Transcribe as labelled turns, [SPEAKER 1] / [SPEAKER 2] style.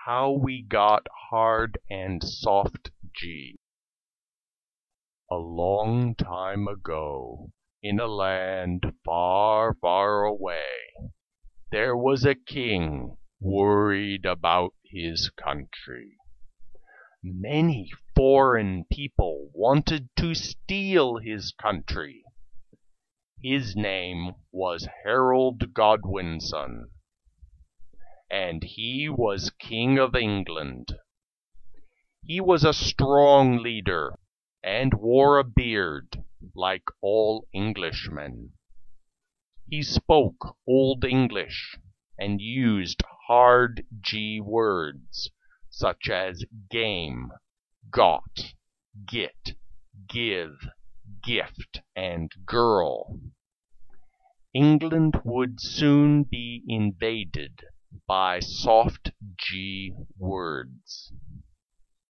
[SPEAKER 1] How we got hard and soft G. A long time ago, in a land far, far away, there was a king worried about his country. Many foreign people wanted to steal his country. His name was Harold Godwinson, and he was King of England. He was a strong leader and wore a beard like all Englishmen. He spoke Old English and used hard G words such as game, got, get, give, gift, and girl. England would soon be invaded by soft G words.